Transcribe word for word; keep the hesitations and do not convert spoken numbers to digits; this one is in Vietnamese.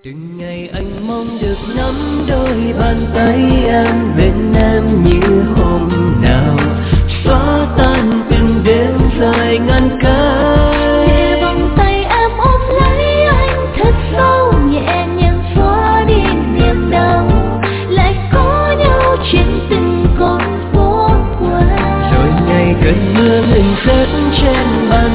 Từng ngày anh mong được nắm đôi bàn tay em bên em như hôm nào, xóa tan từng đêm dài ngăn cách. Nhẹ vòng tay em ôm lấy anh thật sâu, nhẹ nhàng xóa đi niềm đau, lại có nhau trên từng con phố qua. Rồi ngày cơn mưa ngừng rớt trên bàn